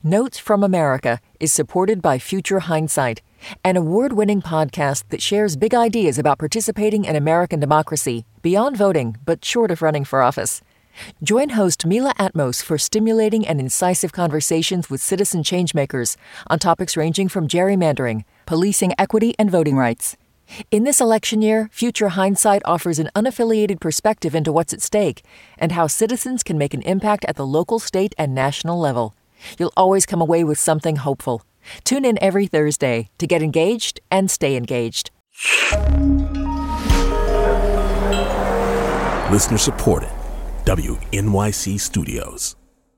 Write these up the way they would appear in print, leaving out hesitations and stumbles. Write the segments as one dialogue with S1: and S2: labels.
S1: Notes from America is supported by Future Hindsight, an award-winning podcast that shares big ideas about participating in American democracy beyond voting, but short of running for office. Join host Mila Atmos for stimulating and incisive conversations with citizen changemakers on topics ranging from gerrymandering, policing equity, and voting rights. In this election year, Future Hindsight offers an unaffiliated perspective into what's at stake and how citizens can make an impact at the local, state, and national level. You'll always come away with something hopeful. Tune in every Thursday to get engaged and stay engaged.
S2: Listener supported. WNYC Studios.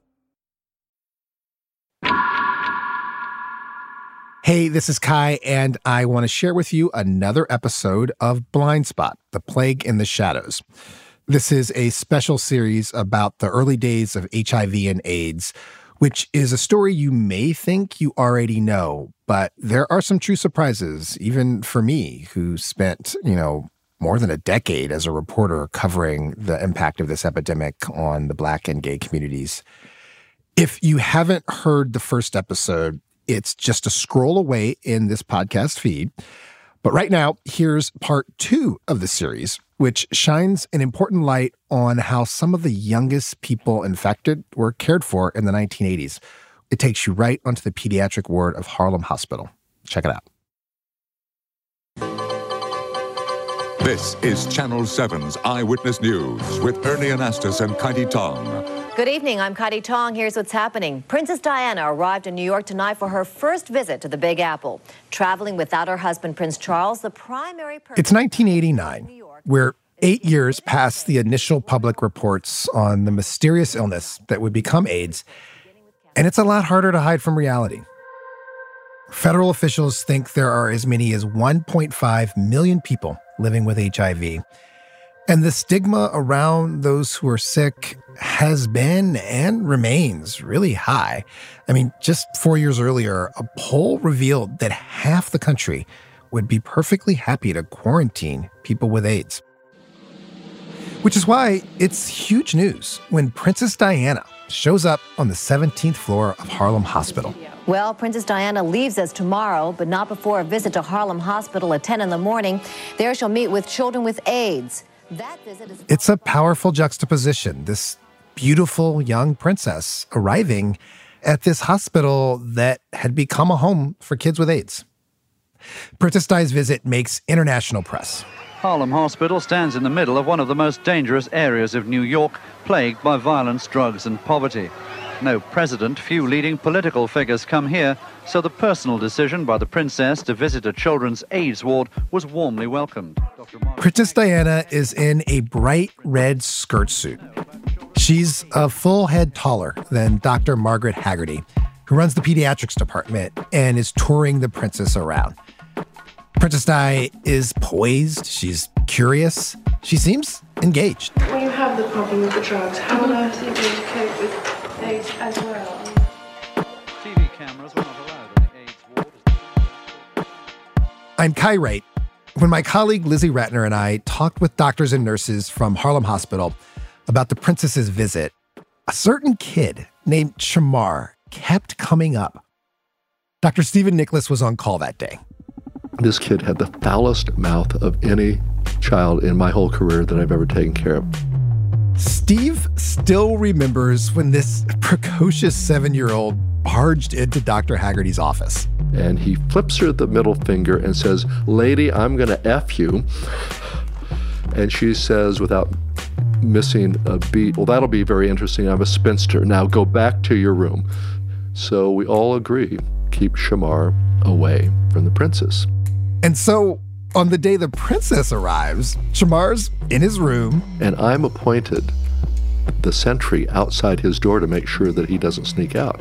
S3: Hey, this is Kai, and I want to share with you another episode of Blind Spot, The Plague in the Shadows. This is a special series about the early days of HIV and AIDS, which is a story you may think you already know, but there are some true surprises, even for me, who spent, more than a decade as a reporter covering the impact of this epidemic on the Black and gay communities. If you haven't heard the first episode, it's just a scroll away in this podcast feed. But right now, here's part 2 of the series, which shines an important light on how some of the youngest people infected were cared for in the 1980s. It takes you right onto the pediatric ward of Harlem Hospital. Check it out.
S4: This is Channel 7's Eyewitness News with Ernie Anastas and Kaiti Tong.
S5: Good evening, I'm Kaiti Tong. Here's what's happening. Princess Diana arrived in New York tonight for her first visit to the Big Apple. Traveling without her husband, Prince Charles, the primary person...
S3: It's 1989. We're 8 years past the initial public reports on the mysterious illness that would become AIDS, and it's a lot harder to hide from reality. Federal officials think there are as many as 1.5 million people living with HIV. And the stigma around those who are sick has been and remains really high. I mean, just 4 years earlier, a poll revealed that half the country would be perfectly happy to quarantine people with AIDS. Which is why it's huge news when Princess Diana shows up on the 17th floor of Harlem Hospital.
S5: Well, Princess Diana leaves us tomorrow, but not before a visit to Harlem Hospital at 10 in the morning. There she'll meet with children with AIDS. That visit is...
S3: It's a powerful juxtaposition, this beautiful young princess arriving at this hospital that had become a home for kids with AIDS. Princess Di's visit makes international press.
S6: Harlem Hospital stands in the middle of one of the most dangerous areas of New York, plagued by violence, drugs, and poverty. No president, few leading political figures come here, so the personal decision by the princess to visit a children's AIDS ward was warmly welcomed.
S3: Princess Diana is in a bright red skirt suit. She's a full head taller than Dr. Margaret Haggerty, who runs the pediatrics department and is touring the princess around. Princess Di is poised, she's curious, she seems engaged.
S7: When you have the problem with the drugs, how on earth are you going to cope with AIDS as well?
S6: TV cameras were not allowed in the AIDS ward.
S3: I'm Kai Wright. When my colleague Lizzie Ratner and I talked with doctors and nurses from Harlem Hospital about the princess's visit, a certain kid named Shamar kept coming up. Dr. Stephen Nicholas was on call that day.
S8: This kid had the foulest mouth of any child in my whole career that I've ever taken care of.
S3: Steve still remembers when this precocious 7-year-old barged into Dr. Haggerty's office.
S8: And he flips her the middle finger and says, "Lady, I'm going to F you." And she says, without missing a beat, "Well, that'll be very interesting. I'm a spinster. Now go back to your room." So we all agree, keep Shamar away from the princess.
S3: And so on the day the princess arrives, Shamar's in his room. And
S8: I'm appointed the sentry outside his door to make sure that he doesn't sneak out.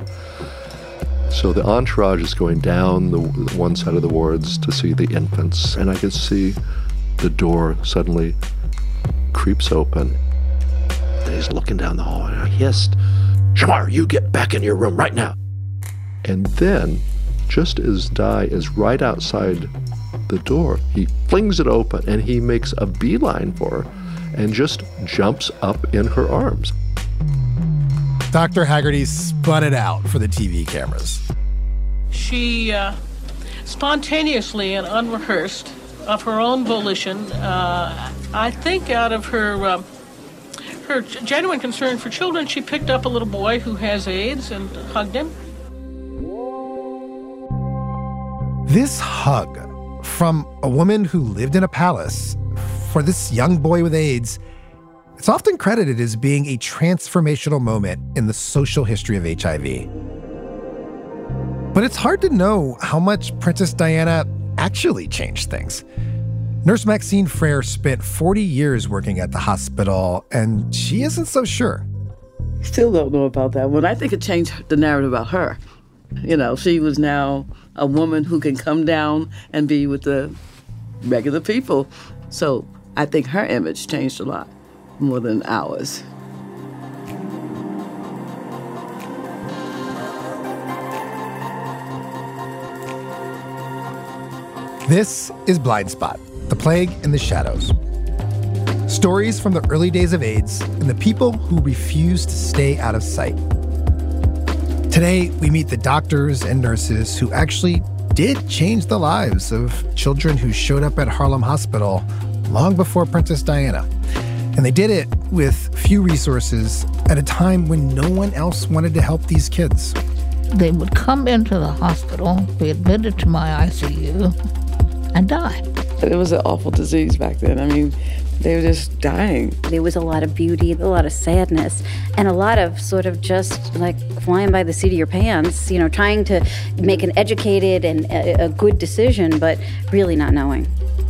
S8: So the entourage is going down the one side of the wards to see the infants, and I can see the door suddenly creeps open. And he's looking down the hall, and I hissed, "Shamar, you get back in your room right now." And then, just as Di is right outside the door, he flings it open, and he makes a beeline for her and just jumps up in her arms.
S3: Dr. Hagerty spun it out for the TV cameras.
S9: She spontaneously and unrehearsed, of her own volition, I think out of her genuine concern for children, she picked up a little boy who has AIDS and hugged him.
S3: This hug from a woman who lived in a palace for this young boy with AIDS, it's often credited as being a transformational moment in the social history of HIV. But it's hard to know how much Princess Diana actually changed things. Nurse Maxine Frere spent 40 years working at the hospital, and she isn't so sure.
S10: Still don't know about that one. I think it changed the narrative about her. You know, she was now a woman who can come down and be with the regular people. So I think her image changed a lot more than ours.
S3: This is Blind Spot, the plague in the shadows. Stories from the early days of AIDS and the people who refused to stay out of sight. Today, we meet the doctors and nurses who actually did change the lives of children who showed up at Harlem Hospital long before Princess Diana. And they did it with few resources at a time when no one else wanted to help these kids.
S11: They would come into the hospital, be admitted to my ICU, and die.
S10: It was an awful disease back then. I mean, they were just dying.
S12: There was a lot of beauty, a lot of sadness, and a lot of sort of just like flying by the seat of your pants, you know, trying to make an educated and a good decision, but really not knowing.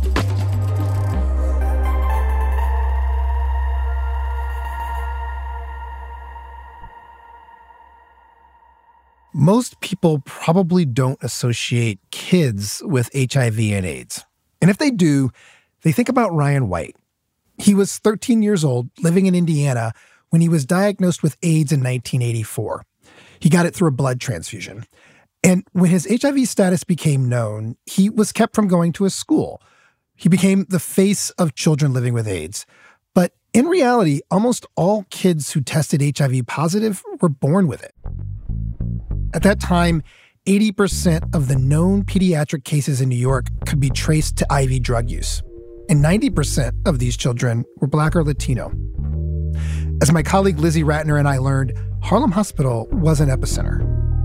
S3: Most people probably don't associate kids with HIV and AIDS. And if they do, they think about Ryan White. He was 13 years old, living in Indiana, when he was diagnosed with AIDS in 1984. He got it through a blood transfusion. And when his HIV status became known, he was kept from going to his school. He became the face of children living with AIDS. But in reality, almost all kids who tested HIV positive were born with it. At that time, 80% of the known pediatric cases in New York could be traced to IV drug use. And 90% of these children were Black or Latino. As my colleague Lizzie Ratner and I learned, Harlem Hospital was an epicenter.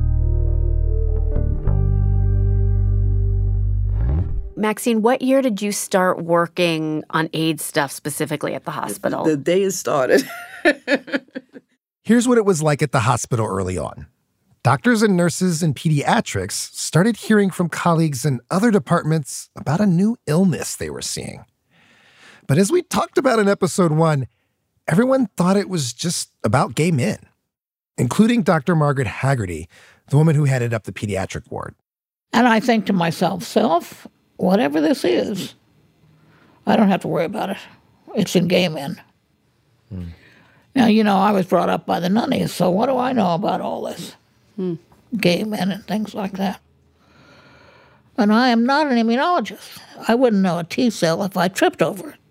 S13: Maxine, what year did you start working on AIDS stuff specifically at the hospital?
S10: The day it started.
S3: Here's what it was like at the hospital early on. Doctors and nurses in pediatrics started hearing from colleagues in other departments about a new illness they were seeing. But as we talked about in episode 1, everyone thought it was just about gay men, including Dr. Margaret Hagerty, the woman who headed up the pediatric ward.
S11: And I think to myself, self, whatever this is, I don't have to worry about it. It's in gay men. Now, you know, I was brought up by the nunnies, so what do I know about all this? Gay men and things like that. And I am not an immunologist. I wouldn't know a T cell if I tripped over it.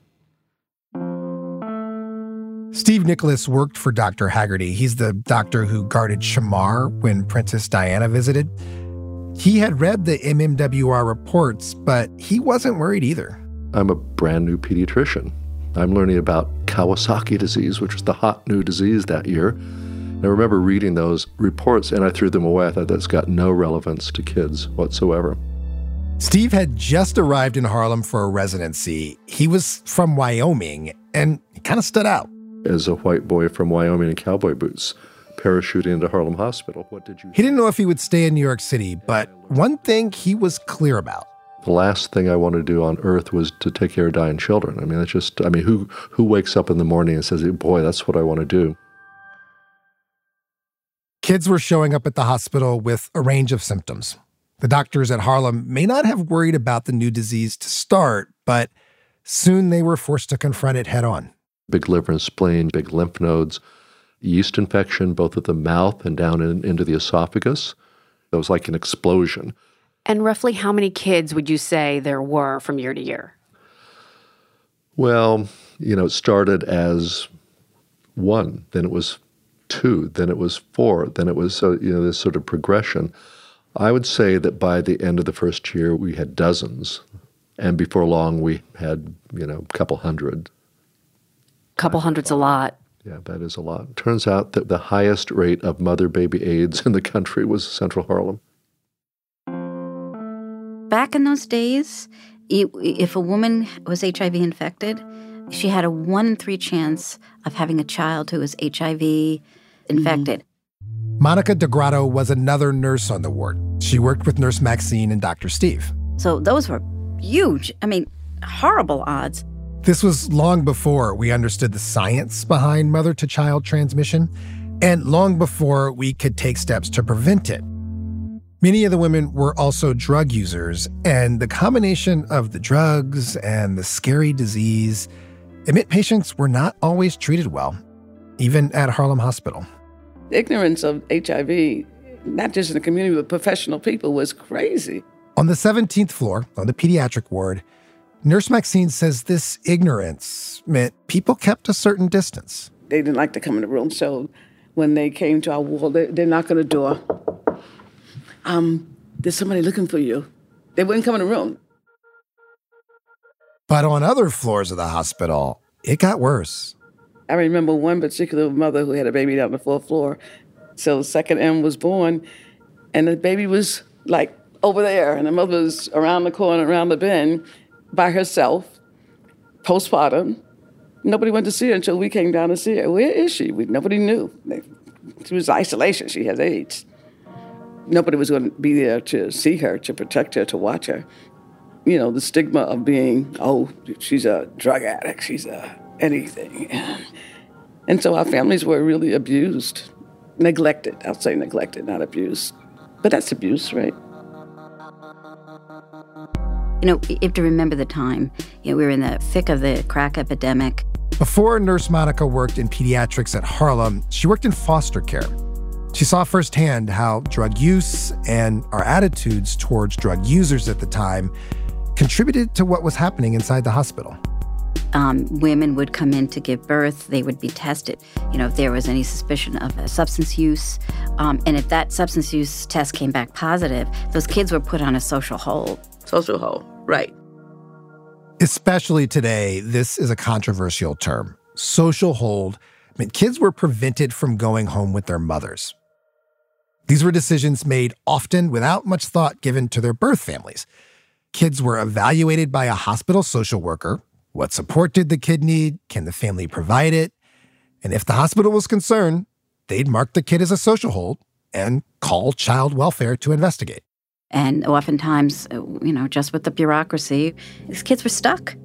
S3: Steve Nicholas worked for Dr. Hagerty. He's the doctor who guarded Shamar when Princess Diana visited. He had read the MMWR reports, but he wasn't worried either.
S8: I'm a brand new pediatrician. I'm learning about Kawasaki disease, which was the hot new disease that year. And I remember reading those reports, and I threw them away. I thought that's got no relevance to kids whatsoever.
S3: Steve had just arrived in Harlem for a residency. He was from Wyoming, and he kind of stood out.
S8: As a white boy from Wyoming in cowboy boots, parachuting into Harlem Hospital, what did you...
S3: He didn't know if he would stay in New York City, but one thing he was clear about.
S8: The last thing I wanted to do on earth was to take care of dying children. I mean, it's just, who wakes up in the morning and says, boy, that's what I want to do?
S3: Kids were showing up at the hospital with a range of symptoms. The doctors at Harlem may not have worried about the new disease to start, but soon they were forced to confront it head on.
S8: Big liver and spleen, big lymph nodes, yeast infection, both at the mouth and down into the esophagus. It was like an explosion.
S13: And roughly how many kids would you say there were from year to year?
S8: Well, it started as 1, then it was 2, then it was 4, then it was, this sort of progression. I would say that by the end of the first year, we had dozens. And before long, we had, a couple hundred.
S13: Couple hundred's a lot.
S8: Yeah, that is a lot. Turns out that the highest rate of mother-baby AIDS in the country was Central Harlem.
S12: Back in those days, if a woman was HIV infected, she had a 1 in 3 chance of having a child who was HIV infected.
S3: Monica DeGrotto was another nurse on the ward. She worked with Nurse Maxine and Dr. Steve.
S12: So those were huge, horrible odds.
S3: This was long before we understood the science behind mother-to-child transmission, and long before we could take steps to prevent it. Many of the women were also drug users, and the combination of the drugs and the scary disease meant patients were not always treated well, even at Harlem Hospital.
S10: Ignorance of HIV, not just in the community, but professional people, was crazy.
S3: On the 17th floor, on the pediatric ward, Nurse Maxine says this ignorance meant people kept a certain distance.
S10: They didn't like to come in the room, so when they came to our ward, they knocked on the door. There's somebody looking for you. They wouldn't come in the room.
S3: But on other floors of the hospital, it got worse.
S10: I remember one particular mother who had a baby down on the 4th floor. So the second M was born, and the baby was over there, and the mother was around the corner, around the bend, by herself, postpartum. Nobody went to see her until we came down to see her. Where is she? Nobody knew. She was in isolation. She has AIDS. Nobody was going to be there to see her, to protect her, to watch her. The stigma of being, she's a drug addict, she's anything. And so our families were really abused, neglected. I'll say neglected, not abused. But that's abuse, right?
S12: You have to remember the time. We were in the thick of the crack epidemic.
S3: Before Nurse Monica worked in pediatrics at Harlem, she worked in foster care. She saw firsthand how drug use and our attitudes towards drug users at the time contributed to what was happening inside the hospital.
S12: Women would come in to give birth. They would be tested, if there was any suspicion of a substance use. And if that substance use test came back positive, those kids were put on a social hold.
S10: Social hold, right.
S3: Especially today, this is a controversial term. Social hold meant kids were prevented from going home with their mothers. These were decisions made often without much thought given to their birth families. Kids were evaluated by a hospital social worker. What support did the kid need? Can the family provide it? And if the hospital was concerned, they'd mark the kid as a social hold and call child welfare to investigate.
S12: And oftentimes, just with the bureaucracy, these kids were stuck.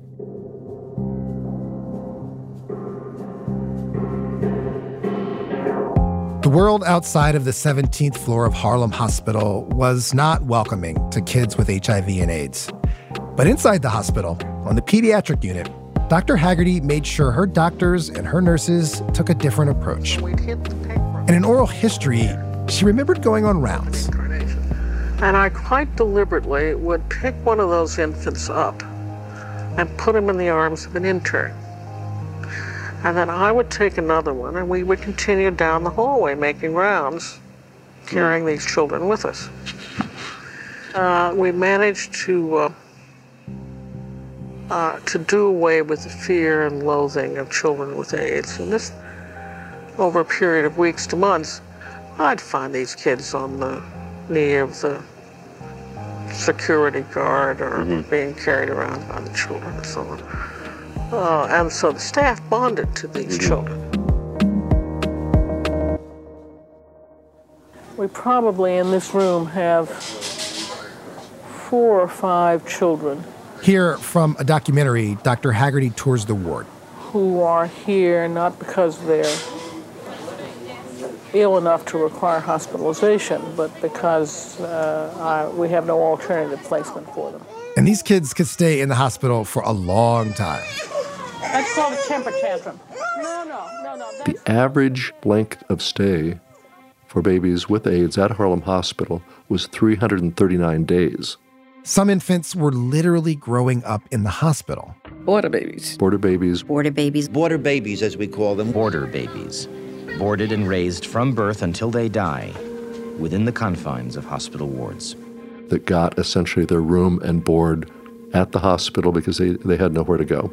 S3: The world outside of the 17th floor of Harlem Hospital was not welcoming to kids with HIV and AIDS. But inside the hospital, on the pediatric unit, Dr. Haggerty made sure her doctors and her nurses took a different approach. And in oral history, she remembered going on rounds.
S9: And I quite deliberately would pick one of those infants up and put him in the arms of an intern. And then I would take another one, and we would continue down the hallway making rounds, carrying these children with us. We managed to do away with the fear and loathing of children with AIDS. And this, over a period of weeks to months, I'd find these kids on the knee of the security guard or being carried around by the children and so on. And so the staff bonded to these children. We probably in this room have 4 or 5 children.
S3: Here from a documentary, Dr. Haggerty tours the ward.
S9: Who are here not because they're ill enough to require hospitalization, but because we have no alternative placement for them.
S3: And these kids could stay in the hospital for a long time.
S9: That's called a temper tantrum. No.
S8: The average length of stay for babies with AIDS at Harlem Hospital was 339 days.
S3: Some infants were literally growing up in the hospital.
S10: Border babies.
S8: Border babies.
S12: Border babies.
S14: Border babies, as we call them. Border babies. boarded and raised from birth until they die within the confines of hospital wards.
S8: That got essentially their room and board at the hospital because they had nowhere to go.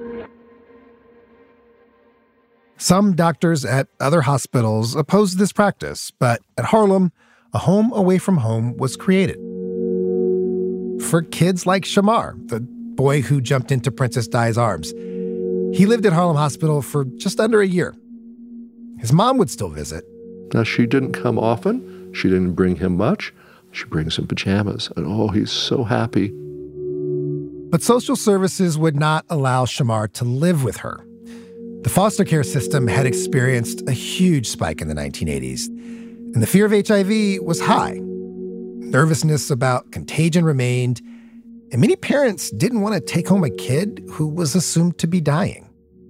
S3: Some doctors at other hospitals opposed this practice, but at Harlem, a home away from home was created. For kids like Shamar, the boy who jumped into Princess Di's arms. He lived at Harlem Hospital for just under a year. His mom would still visit.
S8: Now, she didn't come often. She didn't bring him much. She brings him pajamas, and oh, he's so happy.
S3: But social services would not allow Shamar to live with her. The foster care system had experienced a huge spike in the 1980s, and the fear of HIV was high. Nervousness about contagion remained, and many parents didn't want to take home a kid who was assumed to be dying.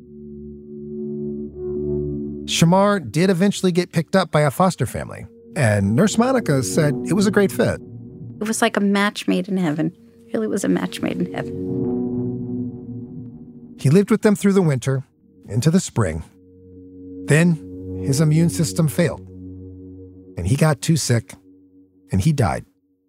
S3: Shamar did eventually get picked up by a foster family, and Nurse Monica said it was a great fit.
S12: It was like a match made in heaven. It really was a match made in heaven.
S3: He lived with them through the winter, into the spring. Then his immune system failed, and he got too sick, and he died.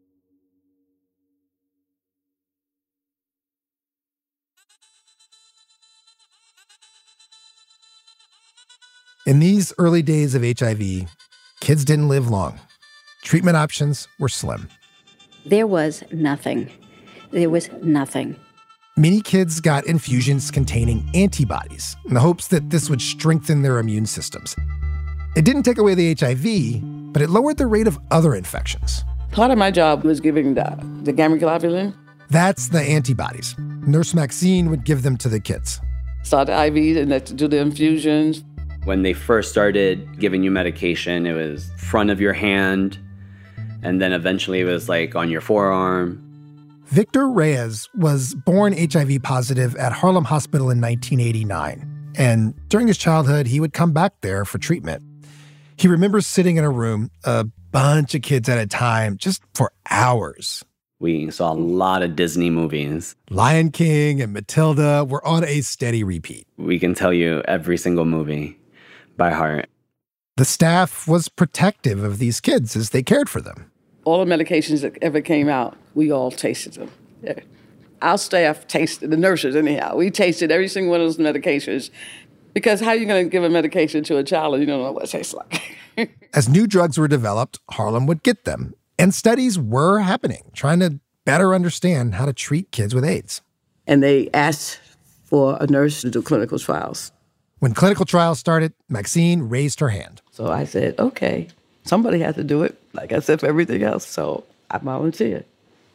S3: In these early days of HIV, kids didn't live long. Treatment options were slim.
S12: There was nothing. There was nothing.
S3: Many kids got infusions containing antibodies in the hopes that this would strengthen their immune systems. It didn't take away the HIV, but it lowered the rate of other infections.
S10: Part of my job was giving the gamma globulin.
S3: That's the antibodies. Nurse Maxine would give them to the kids.
S10: Start the IVs and do the infusions.
S15: When they first started giving you medication, it was front of your hand, and then eventually it was like on your forearm.
S3: Victor Reyes was born HIV positive at Harlem Hospital in 1989, and during his childhood, he would come back there for treatment. He remembers sitting in a room, a bunch of kids at a time, just for hours.
S15: We saw a lot of Disney movies.
S3: Lion King and Matilda were on a steady repeat.
S15: We can tell you every single movie by heart.
S3: The staff was protective of these kids as they cared for them.
S10: All the medications that ever came out, we all tasted them. Yeah. Our staff tasted, the nurses anyhow, we tasted every single one of those medications. Because how are you going to give a medication to a child and you don't know what it tastes like?
S3: As new drugs were developed, Harlem would get them. And studies were happening, trying to better understand how to treat kids with AIDS.
S10: And they asked for a nurse to do clinical trials.
S3: When clinical trials started, Maxine raised her hand.
S10: So I said, okay, somebody has to do it, like I said for everything else, so I volunteered.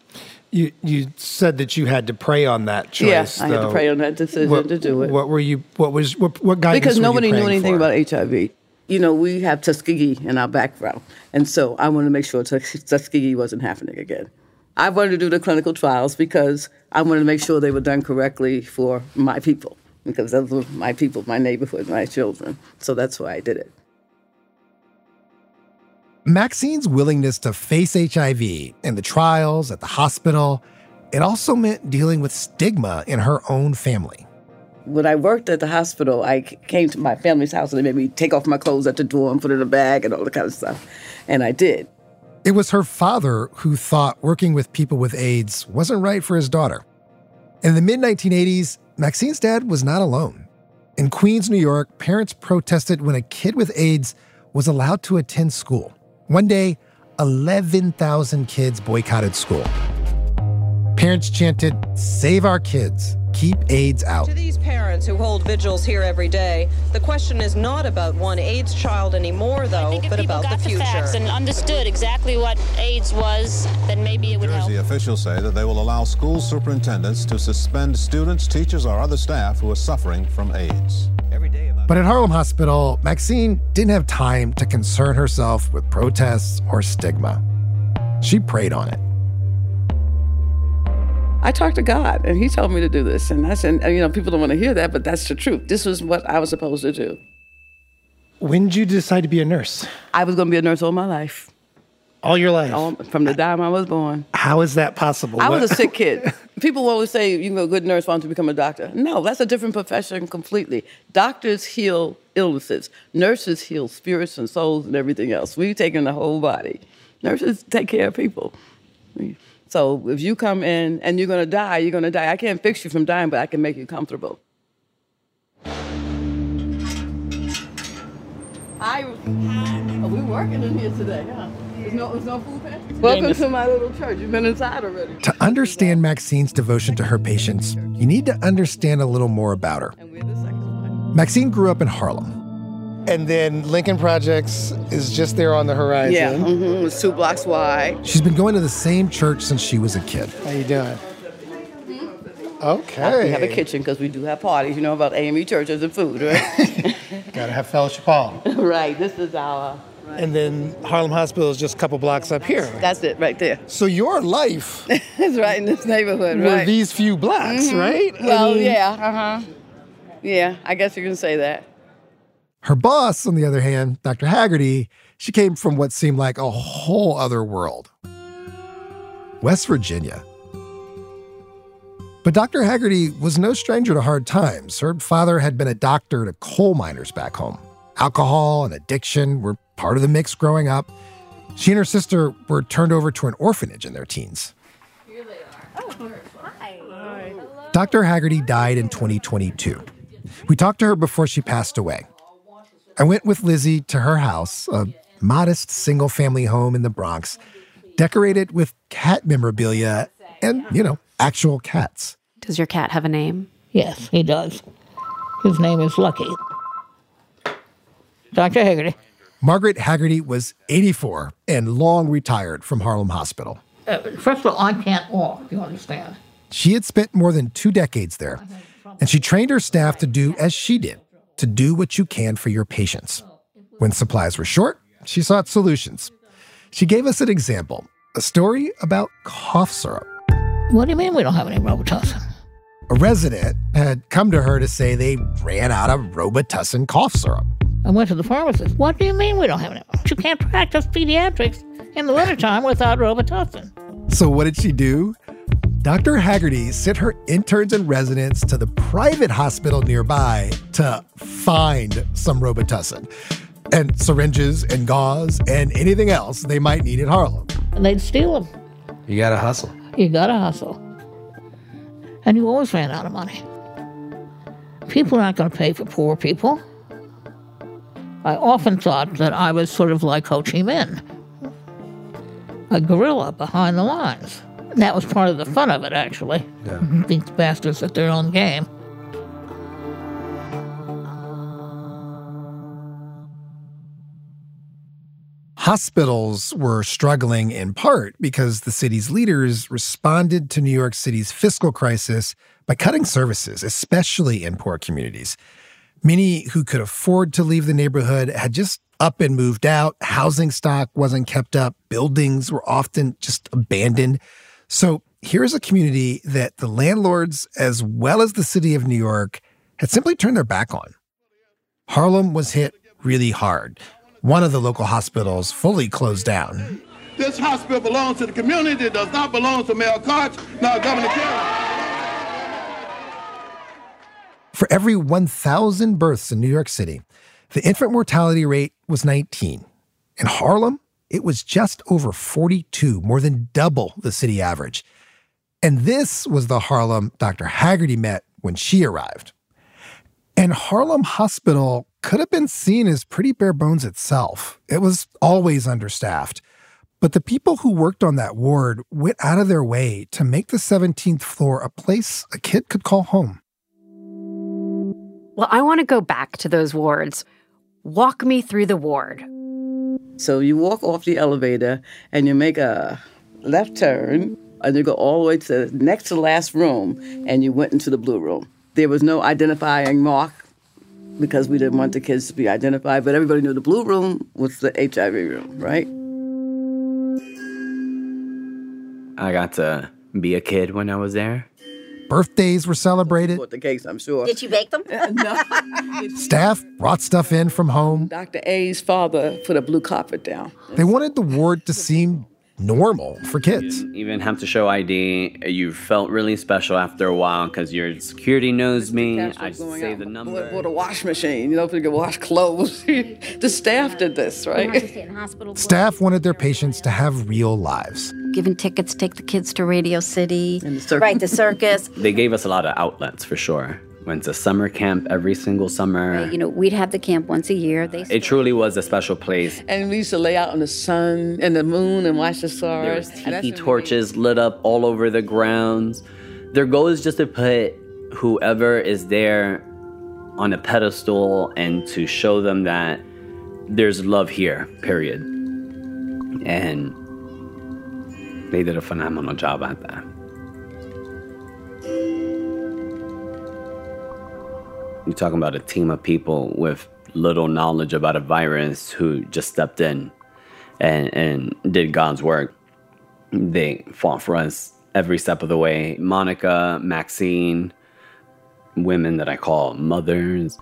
S3: You said that you had to pray on that choice.
S10: Yes, I had to pray on that decision to do it.
S3: What guidance
S10: Because nobody
S3: were you
S10: knew anything
S3: for?
S10: about HIV. You know, we have Tuskegee in our background, and so I wanted to make sure Tuskegee wasn't happening again. I wanted to do the clinical trials because I wanted to make sure they were done correctly for my people, because those were my people, my neighborhood, my children. So that's why I did it.
S3: Maxine's willingness to face HIV in the trials, at the hospital, it also meant dealing with stigma in her own family.
S10: When I worked at the hospital, I came to my family's house and they made me take off my clothes at the door and put it in a bag and all that kind of stuff. And I did.
S3: It was her father who thought working with people with AIDS wasn't right for his daughter. In the mid-1980s, Maxine's dad was not alone. In Queens, New York, parents protested when a kid with AIDS was allowed to attend school. One day, 11,000 kids boycotted school. Parents chanted, "Save our kids, keep AIDS out."
S16: To these parents who hold vigils here every day, the question is not about one AIDS child anymore, though, but about the future.
S17: If people got the facts and understood exactly what AIDS was, then maybe it would help.
S18: Jersey officials say that they will allow school superintendents to suspend students, teachers, or other staff who are suffering from AIDS.
S3: But at Harlem Hospital, Maxine didn't have time to concern herself with protests or stigma. She prayed on it.
S10: I talked to God, and he told me to do this. And people don't want to hear that, but that's the truth. This was what I was supposed to do.
S3: When did you decide to be a nurse?
S10: I was going to be a nurse all my life.
S19: All your life?
S10: From the time I was born.
S19: How is that possible?
S10: I was a sick kid. People always say, you can be a good nurse, why don't you become a doctor? No, that's a different profession completely. Doctors heal illnesses. Nurses heal spirits and souls and everything else. We take in the whole body. Nurses take care of people. So if you come in and you're going to die, you're going to die. I can't fix you from dying, but I can make you comfortable. We're working in here today, huh? There's no food pantry? Welcome to my little church. You've been inside already.
S3: To understand Maxine's devotion to her patients, you need to understand a little more about her. Maxine grew up in Harlem. And then Lincoln Projects is just there on the horizon.
S10: Yeah, it's 2 blocks wide.
S3: She's been going to the same church since she was a kid.
S19: How you doing?
S3: Okay.
S10: We have a kitchen because we do have parties. You know about AME churches and food, right?
S19: Gotta have Fellowship Hall.
S10: Right, this is our... Right.
S19: And then Harlem Hospital is just a couple blocks up here.
S10: That's it, right there.
S3: So your life
S10: is right in this neighborhood,
S3: were
S10: right?
S3: these few blocks, right?
S10: Well, yeah, Yeah, I guess you can say that.
S3: Her boss, on the other hand, Dr. Hagerty, she came from what seemed like a whole other world. West Virginia. But Dr. Hagerty was no stranger to hard times. Her father had been a doctor to coal miners back home. Alcohol and addiction were part of the mix growing up. She and her sister were turned over to an orphanage in their teens.
S13: Here they are. Oh, hi. Hi.
S3: Dr. Hagerty died in 2022. We talked to her before she passed away. I went with Lizzie to her house, a modest single-family home in the Bronx, decorated with cat memorabilia and, actual cats.
S13: Does your cat have a name?
S11: Yes, he does. His name is Lucky. Dr. Hagerty.
S3: Margaret Hagerty was 84 and long retired from Harlem Hospital.
S11: First of all, I can't walk, you understand?
S3: She had spent more than 2 decades there, and she trained her staff to do as she did, to do what you can for your patients. When supplies were short, she sought solutions. She gave us an example, a story about cough syrup.
S11: What do you mean we don't have any Robitussin?
S3: A resident had come to her to say they ran out of Robitussin cough syrup.
S11: I went to the pharmacist. What do you mean we don't have any? You can't practice pediatrics in the wintertime without Robitussin.
S3: So what did she do? Dr. Hagerty sent her interns and residents to the private hospital nearby to find some Robitussin and syringes and gauze and anything else they might need in Harlem.
S11: And they'd steal them.
S20: You gotta hustle.
S11: You gotta hustle. And you always ran out of money. People aren't going to pay for poor people. I often thought that I was sort of like Ho Chi Minh, a guerrilla behind the lines. That was part of the fun of it, actually.
S20: Yeah.
S11: These bastards at their own game.
S3: Hospitals were struggling in part because the city's leaders responded to New York City's fiscal crisis by cutting services, especially in poor communities. Many who could afford to leave the neighborhood had just up and moved out. Housing stock wasn't kept up. Buildings were often just abandoned. So here's a community that the landlords, as well as the city of New York, had simply turned their back on. Harlem was hit really hard. One of the local hospitals fully closed down.
S21: This hospital belongs to the community. It does not belong to Mayor Koch, nor Governor Kelly.
S3: For every 1,000 births in New York City, the infant mortality rate was 19. In Harlem, it was just over 42, more than double the city average. And this was the Harlem Dr. Hagerty met when she arrived. And Harlem Hospital could have been seen as pretty bare bones itself. It was always understaffed. But the people who worked on that ward went out of their way to make the 17th floor a place a kid could call home.
S13: Well, I want to go back to those wards. Walk me through the ward.
S10: So you walk off the elevator and you make a left turn and you go all the way to the next to the last room and you went into the blue room. There was no identifying mark because we didn't want the kids to be identified, but everybody knew the blue room was the HIV room, right?
S15: I got to be a kid when I was there.
S3: Birthdays were celebrated.
S10: Bought the cakes, I'm sure.
S12: Did you bake them?
S10: No.
S3: Staff brought stuff in from home.
S10: Dr. A's father put a blue carpet down.
S3: They wanted the ward to seem normal for kids.
S15: You didn't even have to show ID. You felt really special after a while because your security knows me. I say the number.
S10: Bought a wash machine, so you could wash clothes. The staff did this, right?
S3: Staff wanted their patients to have real lives.
S12: Giving tickets, take the kids to Radio City.
S10: And the circus.
S12: Right, the circus.
S15: They gave us a lot of outlets, for sure. Went to summer camp every single summer.
S12: Right, we'd have the camp once a year.
S15: It truly was a special place.
S10: And we used to lay out in the sun and the moon and watch the stars.
S15: There was tiki torches lit up all over the grounds. Their goal is just to put whoever is there on a pedestal and to show them that there's love here, period. And they did a phenomenal job at that. You're talking about a team of people with little knowledge about a virus who just stepped in and did God's work. They fought for us every step of the way. Monica, Maxine, women that I call mothers.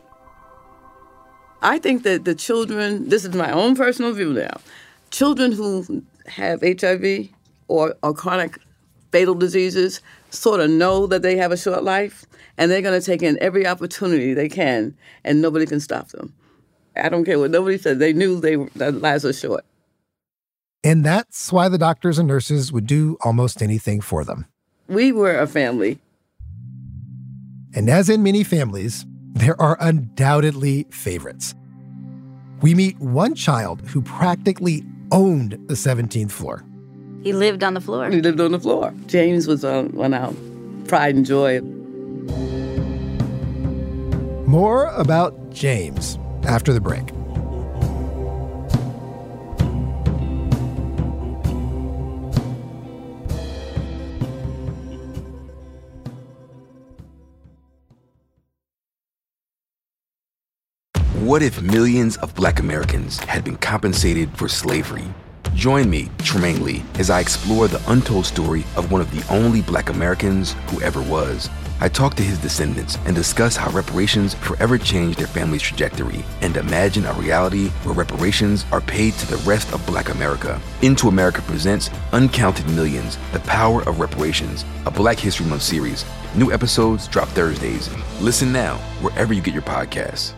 S10: I think that the children, this is my own personal view now, children who have HIV or chronic fatal diseases sort of know that they have a short life, and they're going to take in every opportunity they can, and nobody can stop them. I don't care what nobody said. They knew their lives were short.
S3: And that's why the doctors and nurses would do almost anything for them.
S10: We were a family.
S3: And as in many families, there are undoubtedly favorites. We meet one child who practically owned the 17th floor.
S12: He lived on the floor.
S10: He lived on the floor. James was on our pride and joy.
S3: More about James after the break.
S20: What if millions of Black Americans had been compensated for slavery? Join me, Tremaine Lee, as I explore the untold story of one of the only Black Americans who ever was. I talk to his descendants and discuss how reparations forever changed their family's trajectory and imagine a reality where reparations are paid to the rest of Black America. Into America presents Uncounted Millions, The Power of Reparations, a Black History Month series. New episodes drop Thursdays. Listen now wherever you get your podcasts.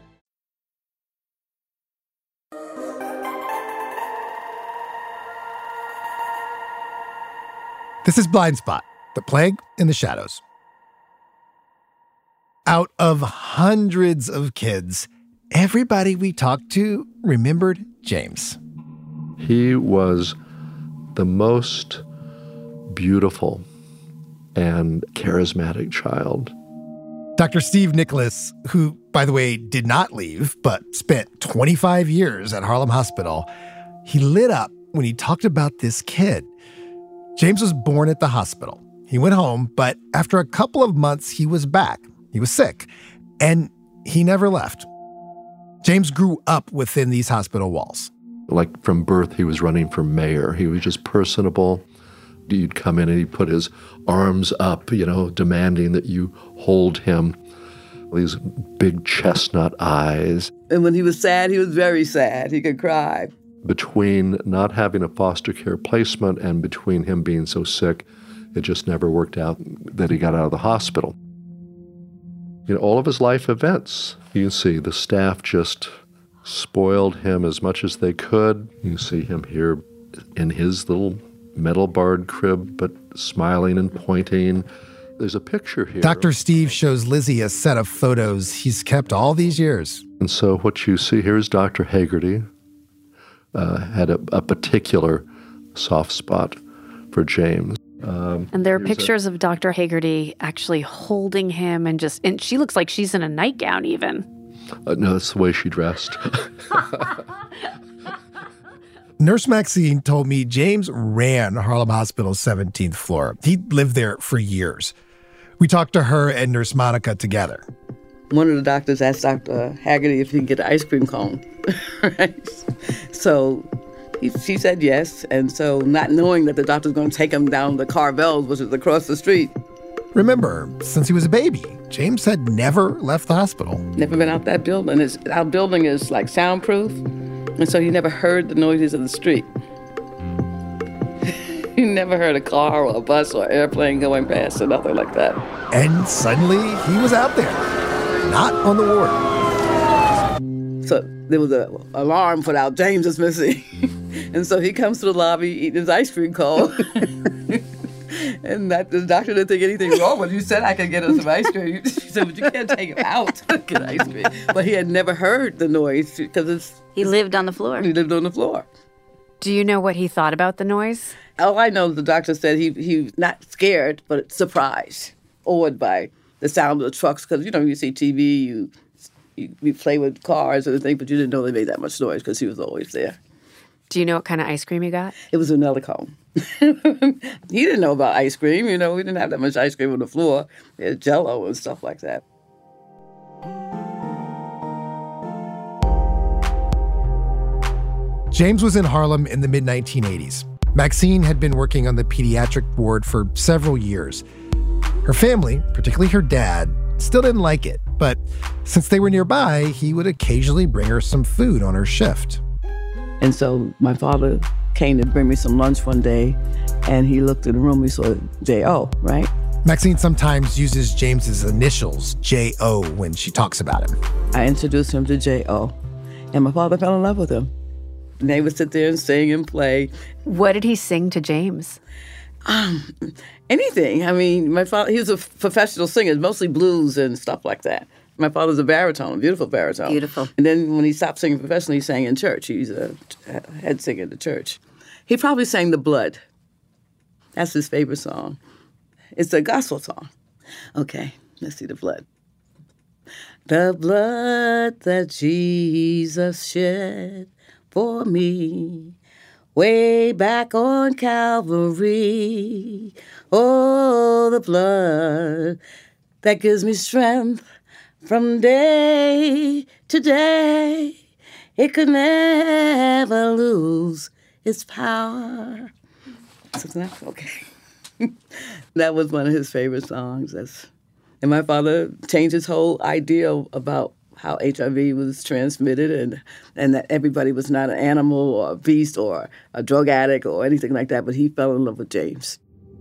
S3: This is Blind Spot, The Plague in the Shadows. Out of hundreds of kids, everybody we talked to remembered James.
S8: He was the most beautiful and charismatic child.
S3: Dr. Steve Nicholas, who, by the way, did not leave, but spent 25 years at Harlem Hospital, he lit up when he talked about this kid. James was born at the hospital. He went home, but after a couple of months, he was back. He was sick, and he never left. James grew up within these hospital walls.
S8: Like from birth, he was running for mayor. He was just personable. You'd come in and he'd put his arms up, demanding that you hold him. These big chestnut eyes.
S10: And when he was sad, he was very sad. He could cry.
S8: Between not having a foster care placement and between him being so sick, it just never worked out that he got out of the hospital. All of his life events, you see the staff just spoiled him as much as they could. You see him here in his little metal barred crib, but smiling and pointing. There's a picture here.
S3: Dr. Steve shows Lizzie a set of photos he's kept all these years.
S8: And so what you see here is Dr. Hagerty. Had a particular soft spot for James.
S13: And there are pictures of Dr. Hagerty actually holding him and she looks like she's in a nightgown even.
S8: No, that's the way she dressed.
S3: Nurse Maxine told me James ran Harlem Hospital's 17th floor. He lived there for years. We talked to her and Nurse Monica together.
S10: One of the doctors asked Dr. Hagerty if he could get an ice cream cone. Right? So she said yes. And so not knowing that the doctor was going to take him down to Carvel's, which is across the street,
S3: Remember, since he was a baby, James had never left the hospital.
S10: Never been out that building. Our building is like soundproof, and so he never heard the noises of the street. He never heard a car or a bus or airplane going past or nothing like that.
S3: And suddenly, he was out there, not on the ward.
S10: So there was an alarm put out, James is missing. And so he comes to the lobby eating his ice cream cone. And the doctor didn't think anything wrong with it. You said I could get him some ice cream. She said, but you can't take him out to get ice cream. But he had never heard the noise because
S12: he lived on the floor.
S10: He lived on the floor.
S13: Do you know what he thought about the noise?
S10: All I know is the doctor said he was not scared, but surprised, awed by the sound of the trucks. Because, you see TV, you play with cars and things, but you didn't know they made that much noise because he was always there.
S13: Do you know what kind of ice cream you got?
S10: It was vanilla cone. He didn't know about ice cream. We didn't have that much ice cream on the floor. We had Jell-O and stuff like that.
S3: James was in Harlem in the mid-1980s. Maxine had been working on the pediatric ward for several years. Her family, particularly her dad, still didn't like it, but since they were nearby, he would occasionally bring her some food on her shift.
S10: And so my father came to bring me some lunch one day, and he looked in the room, he saw J.O., right?
S3: Maxine sometimes uses James's initials, J.O., when she talks about him.
S10: I introduced him to J.O., and my father fell in love with him. And they would sit there and sing and play.
S13: What did he sing to James?
S10: Anything. I mean, my father, he was a professional singer, mostly blues and stuff like that. My father's a baritone, a beautiful baritone.
S12: Beautiful.
S10: And then when he stopped singing professionally, he sang in church. He's a head singer in the church. He probably sang The Blood. That's his favorite song. It's a gospel song. Okay, let's see The Blood. The blood that Jesus shed for me, way back on Calvary. Oh, the blood that gives me strength from day to day. It could never lose its power. Okay. That was one of his favorite songs. And my father changed his whole idea about how HIV was transmitted and that everybody was not an animal or a beast or a drug addict or anything like that, but he fell in love with James.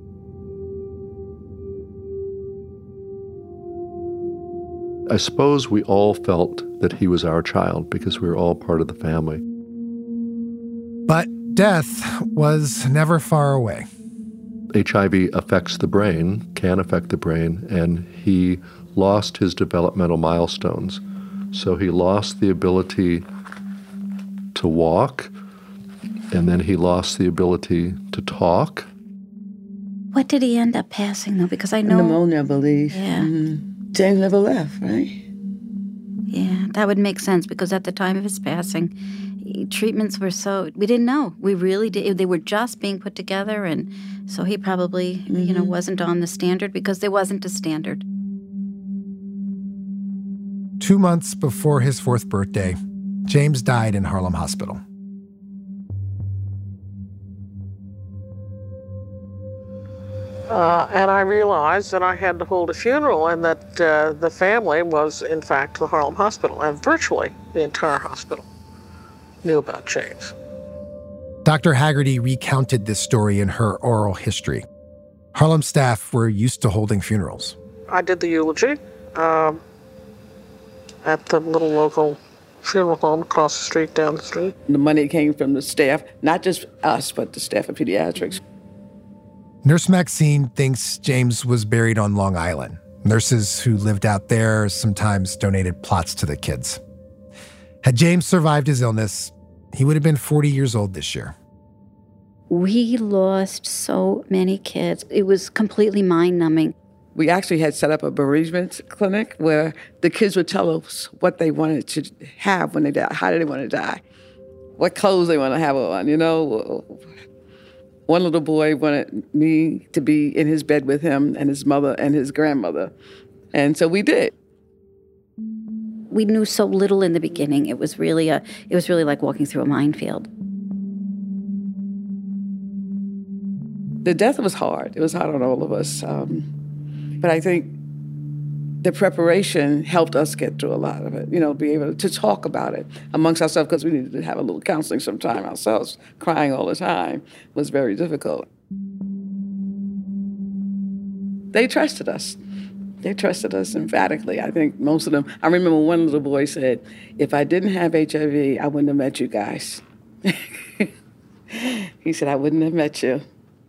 S8: I suppose we all felt that he was our child because we were all part of the family.
S3: But death was never far away.
S8: HIV affects the brain, can affect the brain, and he lost his developmental milestones. So he lost the ability to walk, and then he lost the ability to talk.
S12: What did he end up passing, though? Because I know...
S10: Pneumonia, I believe.
S12: Yeah.
S10: James never left, right?
S12: Yeah, that would make sense, because at the time of his passing, treatments were so... We didn't know. We really did. They were just being put together, and so he probably, wasn't on the standard because there wasn't a standard.
S3: 2 months before his 4th birthday, James died in Harlem Hospital.
S9: And I realized that I had to hold a funeral and that the family was, in fact, the Harlem Hospital, and virtually the entire hospital knew about James.
S3: Dr. Haggerty recounted this story in her oral history. Harlem staff were used to holding funerals.
S9: I did the eulogy at the little local funeral home across the street, down the street.
S10: The money came from the staff, not just us, but the staff of pediatrics.
S3: Nurse Maxine thinks James was buried on Long Island. Nurses who lived out there sometimes donated plots to the kids. Had James survived his illness, he would have been 40 years old this year.
S12: We lost so many kids. It was completely mind-numbing.
S10: We actually had set up a bereavement clinic where the kids would tell us what they wanted to have when they died. How did they want to die? What clothes they want to have on, One little boy wanted me to be in his bed with him and his mother and his grandmother. And so we did.
S12: We knew so little in the beginning. It was really like walking through a minefield.
S10: The death was hard. It was hard on all of us. But I think the preparation helped us get through a lot of it, be able to talk about it amongst ourselves, because we needed to have a little counseling sometime ourselves. Crying all the time was very difficult. They trusted us. They trusted us emphatically. I think most of them. I remember one little boy said, "If I didn't have HIV, I wouldn't have met you guys." He said, "I wouldn't have met you."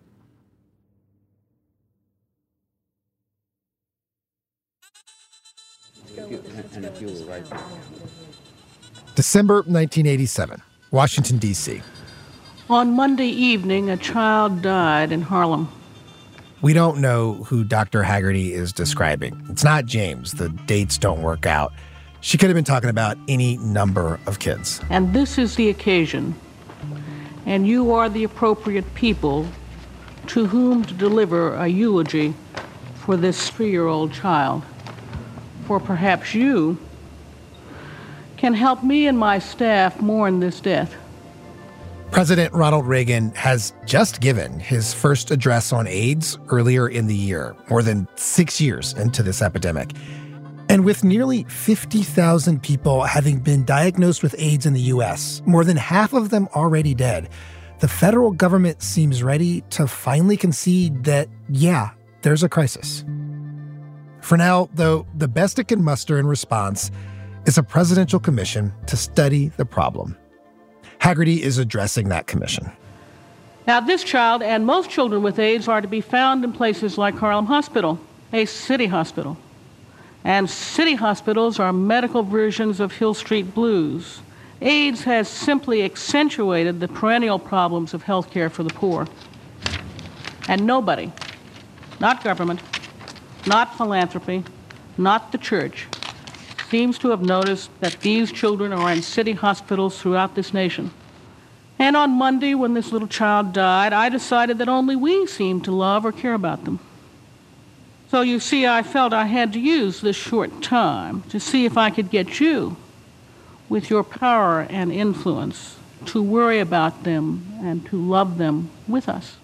S3: December 1987, Washington, D.C.
S9: On Monday evening, a child died in Harlem.
S3: We don't know who Dr. Hagerty is describing. It's not James. The dates don't work out. She could have been talking about any number of kids.
S9: And this is the occasion. And you are the appropriate people to whom to deliver a eulogy for this 3-year-old child. For perhaps you can help me and my staff mourn this death.
S3: President Ronald Reagan has just given his first address on AIDS earlier in the year, more than 6 years into this epidemic. And with nearly 50,000 people having been diagnosed with AIDS in the U.S., more than half of them already dead, the federal government seems ready to finally concede that, yeah, there's a crisis. For now, though, the best it can muster in response is a presidential commission to study the problem. Hagerty is addressing that commission.
S9: Now, this child and most children with AIDS are to be found in places like Harlem Hospital, a city hospital. And city hospitals are medical versions of Hill Street Blues. AIDS has simply accentuated the perennial problems of health care for the poor. And nobody, not government, not philanthropy, not the church, seems to have noticed that these children are in city hospitals throughout this nation. And on Monday, when this little child died, I decided that only we seemed to love or care about them. So you see, I felt I had to use this short time to see if I could get you, with your power and influence, to worry about them and to love them with us.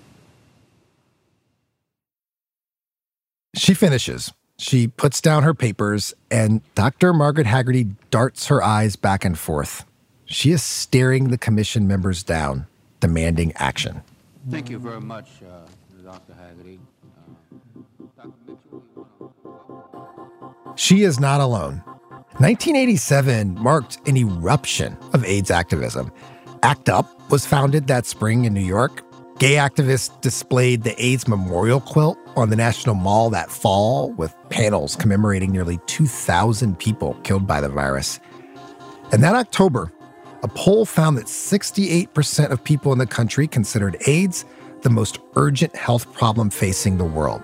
S3: She finishes. She puts down her papers, and Dr. Margaret Hagerty darts her eyes back and forth. She is staring the commission members down, demanding action.
S1: Thank you very much, Dr. Hagerty.
S3: She is not alone. 1987 marked an eruption of AIDS activism. ACT UP was founded that spring in New York. Gay activists displayed the AIDS memorial quilt on the National Mall that fall, with panels commemorating nearly 2,000 people killed by the virus. And that October, a poll found that 68% of people in the country considered AIDS the most urgent health problem facing the world.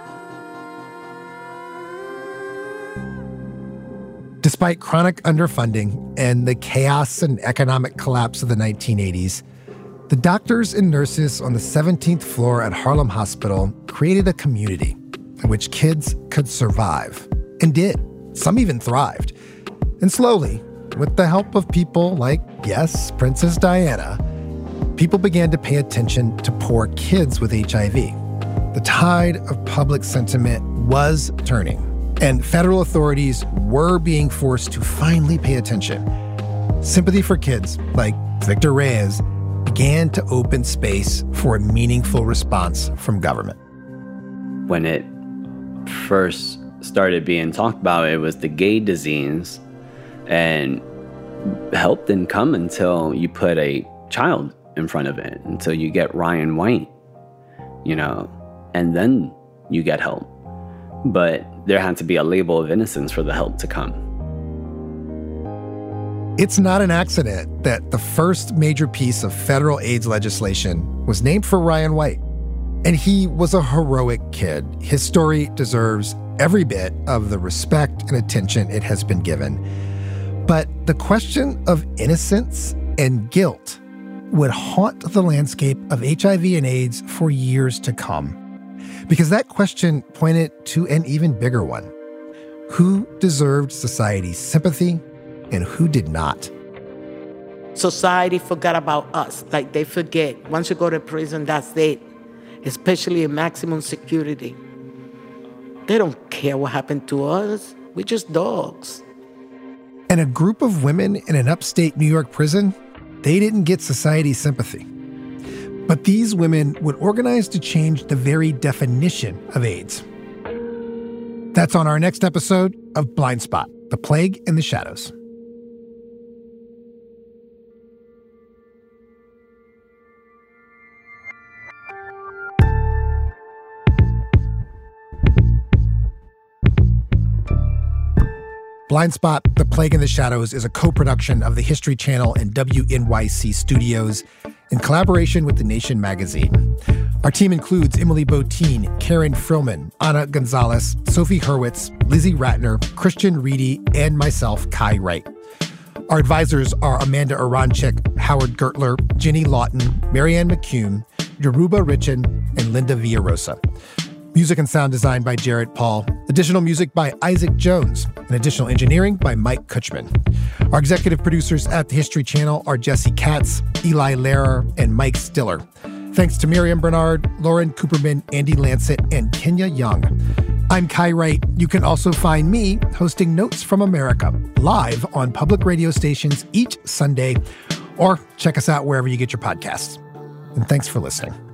S3: Despite chronic underfunding and the chaos and economic collapse of the 1980s, the doctors and nurses on the 17th floor at Harlem Hospital created a community in which kids could survive, and did. Some even thrived. And slowly, with the help of people like, yes, Princess Diana, people began to pay attention to poor kids with HIV. The tide of public sentiment was turning, and federal authorities were being forced to finally pay attention. Sympathy for kids, like Victor Reyes, began to open space for a meaningful response from government.
S15: When it first started being talked about, it was the gay disease, and help didn't come until you put a child in front of it, until you get Ryan White, and then you get help. But there had to be a label of innocence for the help to come.
S3: It's not an accident that the first major piece of federal AIDS legislation was named for Ryan White. And he was a heroic kid. His story deserves every bit of the respect and attention it has been given. But the question of innocence and guilt would haunt the landscape of HIV and AIDS for years to come. Because that question pointed to an even bigger one. Who deserved society's sympathy and who did not?
S22: Society forgot about us, like they forget. Once you go to prison, that's it, especially in maximum security. They don't care what happened to us. We're just dogs.
S3: And a group of women in an upstate New York prison, they didn't get society's sympathy. But these women would organize to change the very definition of AIDS. That's on our next episode of Blind Spot, The Plague in the Shadows. Blind Spot, The Plague in the Shadows is a co-production of the History Channel and WNYC Studios in collaboration with The Nation magazine. Our team includes Emily Botein, Karen Frillman, Anna Gonzalez, Sophie Hurwitz, Lizzie Ratner, Christian Reedy, and myself, Kai Wright. Our advisors are Amanda Aronchik, Howard Gertler, Jenny Lawton, Marianne McCune, Yoruba Richin, and Linda Villarosa. Music and sound design by Jared Paul. Additional music by Isaac Jones. And additional engineering by Mike Kutchman. Our executive producers at the History Channel are Jesse Katz, Eli Lehrer, and Mike Stiller. Thanks to Miriam Bernard, Lauren Cooperman, Andy Lancet, and Kenya Young. I'm Kai Wright. You can also find me hosting Notes from America live on public radio stations each Sunday, or check us out wherever you get your podcasts. And thanks for listening.